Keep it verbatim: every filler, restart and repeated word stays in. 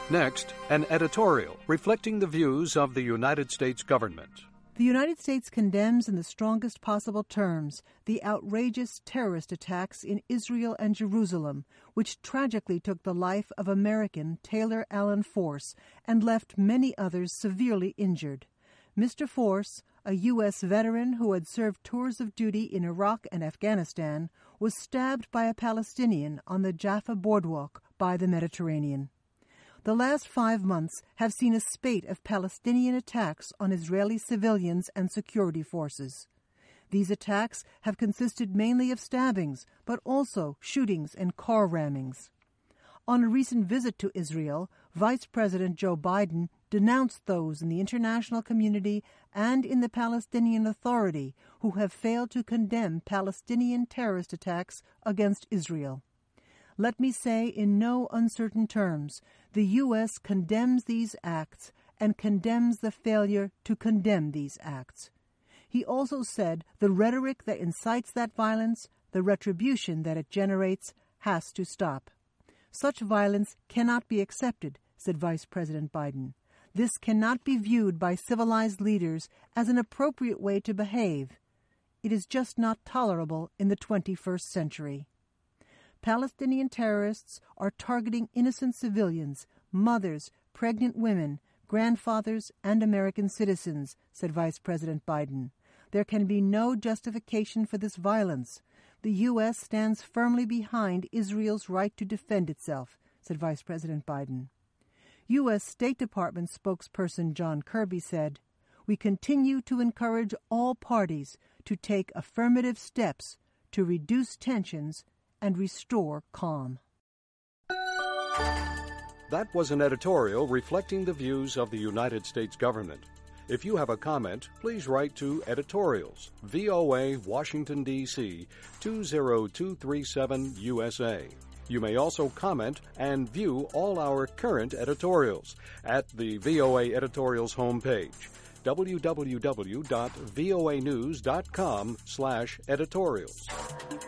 Next, an editorial reflecting the views of the United States government. The United States condemns in the strongest possible terms the outrageous terrorist attacks in Israel and Jerusalem, which tragically took the life of American Taylor Allen Force and left many others severely injured. Mister Force, a U S veteran who had served tours of duty in Iraq and Afghanistan, was stabbed by a Palestinian on the Jaffa boardwalk by the Mediterranean. The last five months have seen a spate of Palestinian attacks on Israeli civilians and security forces. These attacks have consisted mainly of stabbings, but also shootings and car rammings. On a recent visit to Israel, Vice President Joe Biden denounced those in the international community and in the Palestinian Authority who have failed to condemn Palestinian terrorist attacks against Israel. Let me say in no uncertain terms, the U S condemns these acts and condemns the failure to condemn these acts. He also said the rhetoric that incites that violence, the retribution that it generates, has to stop. Such violence cannot be accepted, said Vice President Biden. This cannot be viewed by civilized leaders as an appropriate way to behave. It is just not tolerable in the twenty-first century. Palestinian terrorists are targeting innocent civilians, mothers, pregnant women, grandfathers, and American citizens, said Vice President Biden. There can be no justification for this violence. The U S stands firmly behind Israel's right to defend itself, said Vice President Biden. U S State Department spokesperson John Kirby said, "We continue to encourage all parties to take affirmative steps to reduce tensions and restore calm." That was an editorial reflecting the views of the United States government. If you have a comment, please write to Editorials, V O A, Washington, D C two zero two three seven U S A. You may also comment and view all our current editorials at the V O A Editorials homepage, w w w dot voa news dot com slash editorials.